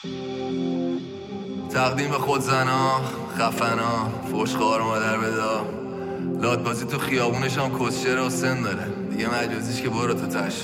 تقدیم به خود زنا خفنا فوش خوار مادر بدا لاتبازی تو خیابونش هم کسچره و سن داره دیگه مجازیش که برو تو تش.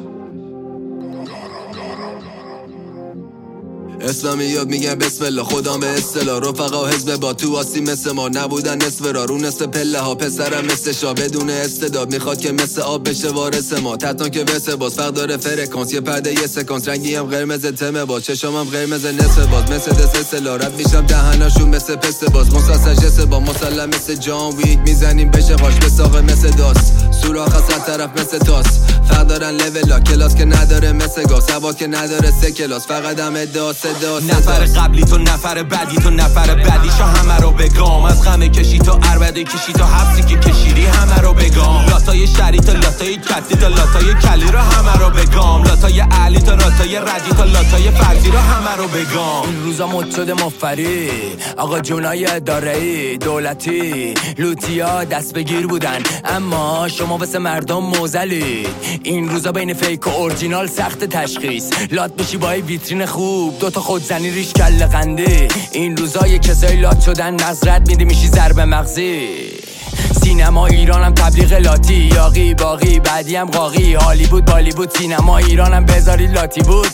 اسلامی یاد میگن بسم الله خودم به اصطلاح رفقا حزب با تو آسی مثل ما نبودن نصف را رو نصف پله ها پسرم مثل شا بدون استعداد میخواد که مثل آب بشه وارث ما تطان که وسه باز فرق داره فرکانس یه پرده یه سکانس رنگی هم قرمز تمه باز چشامم قرمز نصف باز مثل دست اصطلاح رد میشم دهناشون مثل پست باز مساسجس با مسلم مثل جان ویک میزنیم بشه قاش به ساقه مثل داس سوراخ از هر طرف مثل تاس فرق دارن لولا کلاس که نداره مثل گاز هوا که نداره سه کلاس فقط هم ادعا نفر قبلی تو نفر بعدی تو نفر بعدیشو همه رو بگم از غم کشی تو عربده کشی تو حبسی که کشیدی همه رو بگم لاتای شری تا لاتای کتی تا لاتای کلی رو همه رو بگم لاتای علی تا لاتای ردی تا لاتای فرزی رو همه رو بگم. این روزا مد شده مفری آقا جونای اداره‌ای دولتی لوتیا دست بگیر بودن اما شما واسه مردم موزلید. این روزا بین فیک و اورجینال سخت تشخیص لات بشی با ویترین خوب دوتا خودزنی ریش کله قنده. این روزا یه کسای لات شدن نظرت میده میشی ضربه مغزی. سینما ایرانم تبلیغ لاتی یاقی باقی بعدی هم قاقی هالیوود بالیوود سینما ایرانم بذاری لاتی بود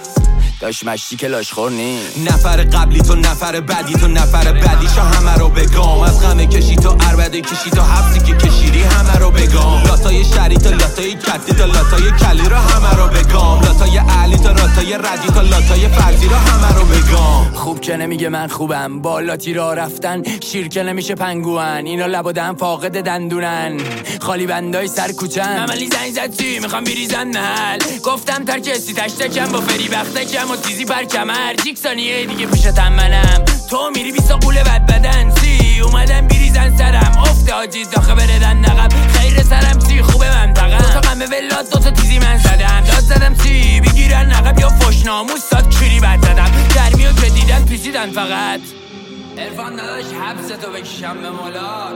داش مشتی که لاش خور نی. نفر قبلی تو نفر بعدی تو نفر بعدیشو همه رو بگم از غم کشی تو عربده کشی تو حبسی که کشیدی همه رو بگم لاتای شری تا لاتای کتی تا لاتای کلی رو همه رو بگم لاتای علی تا لاتای ردی تا لاتای فرزی رو همه رو بگم. خوب که نمیگه من خوبم با لاتی را رفتن شیر که نمیشه پنگوان اینا لب و دهن فاقد دندونن خالی بندای سر کوچن عملی زنگ زد چی میخوام بریزن محل گفتم ترکستی تشتکم با فری بختکم و تیزی پر کمر جیک ثانیه دیگه پیشتم منم تو میری بیسا قوله بد بدن سی اومدم بریزن سرم افته آجی داخه بردن نقب خیر سرم سی خوبه منطقم دوتا قمه ولاد دوتا تیزی من زدم داد زدم سی بگیرن نقب یا فش ناموس داد کیری بد زدم درمیو که دیدن پیچیدن فقط عرفان نداش حبستو بکشم به مولا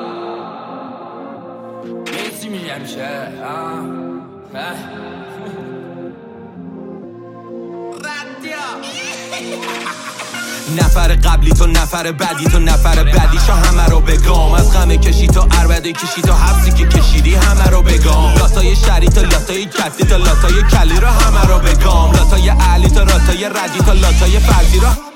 میسی میگم چه نفر قبلی تو نفر بعدی تو نفر بعدیشو همه رو بگم از غم کشی تو عربده کشی تو حبسی که کشیدی همه رو بگم لاتای شری تا لاتای کتی تا لاتای کلی رو همه رو بگم لاتای علی تا لاتای ردی تا لاتای فرزی رو